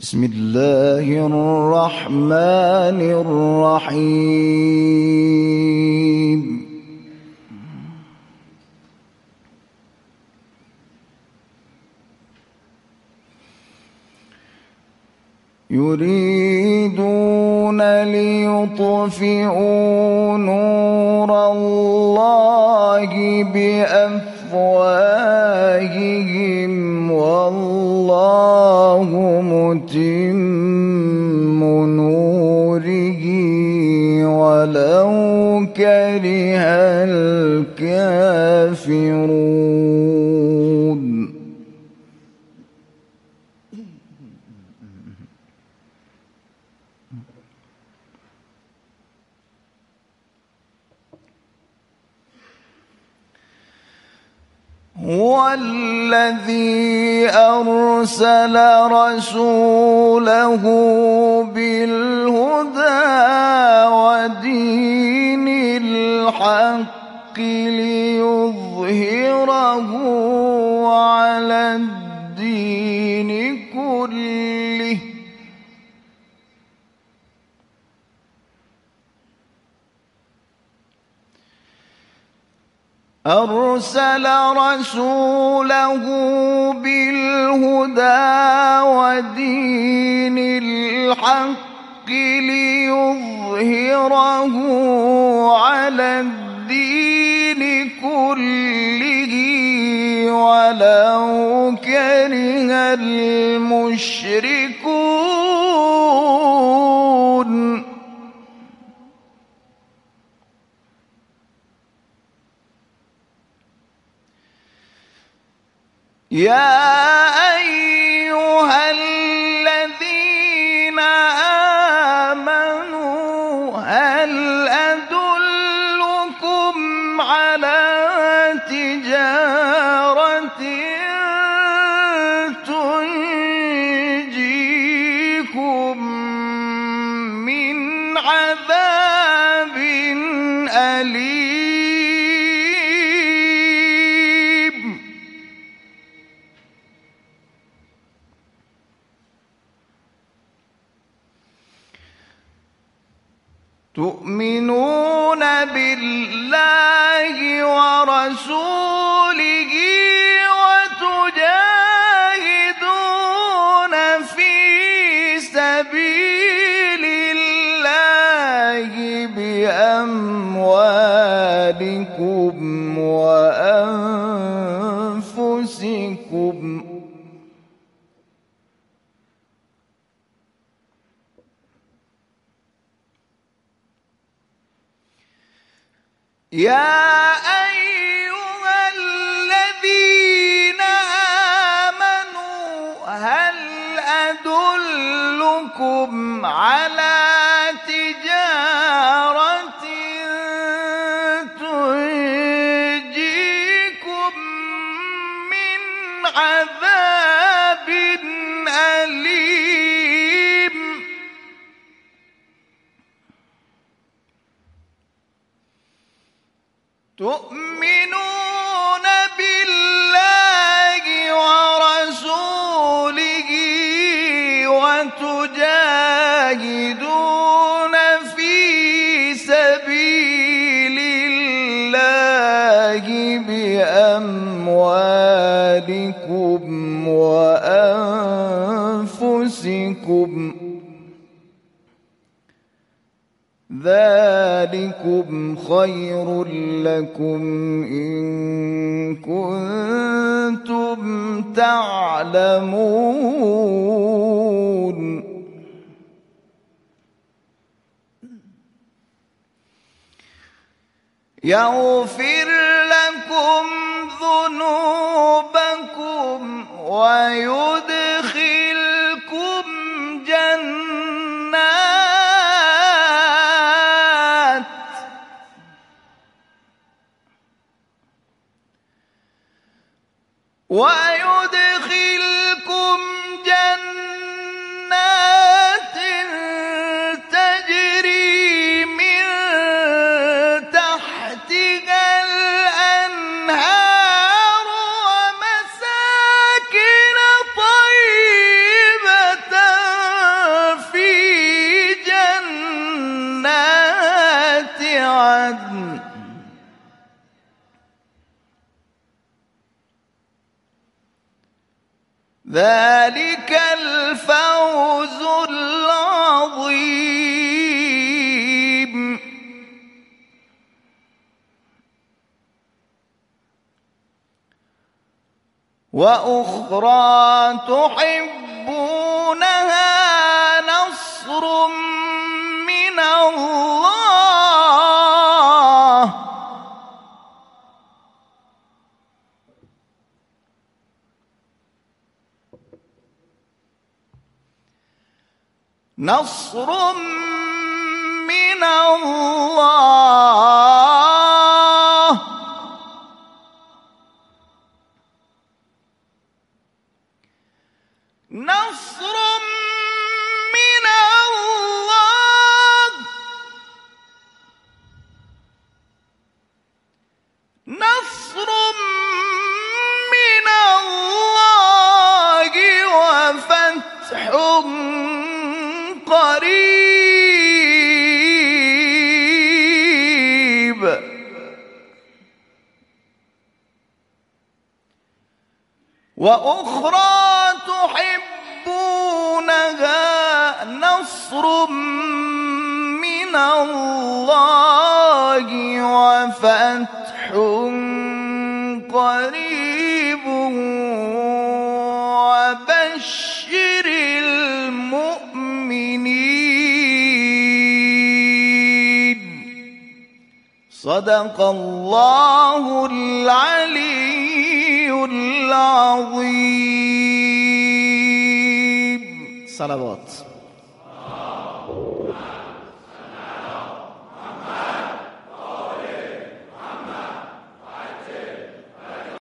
بسم الله الرحمن الرحيم. يريدون ليطفئوا نور الله بأفواههم والله متم نوره ولو كره الكافرون. هو الذي أرسل رسوله بالهدى ودين الحق ليظهره على الدين كله أرسل رسوله بالهدى ودين الحق ليظهره على الدين كله ولو كره المشركون. يا أيها الذين آمنوا هل أدلكم على تجارة تنجيكم من عذاب أليم تؤمنون بالله ورسوله وتجاهدون في سبيل الله بأموالكم وأنفسكم يا أيها الذين آمنوا هل أدلكم على تجارة تنجيكم من عذاب أليم تؤمنون بالله ورسوله وتجاهدون في سبيل الله بأموالكم وأنفسكم ذلكم خير لكم إن كنتم تعلمون. يغفر لكم ذنوبكم ويدخلكم جنات تجري من تحتها الأنهار ومساكن ذلك الفوز العظيم. وأخرى تحبونها نصر من الله نصر من الله نصر من الله نصر من الله وفتح قريب. وأخرى تحبونها نصر من الله وفتح قريب وبشر المؤمنين. صدق الله العلي العظيم. صلوات.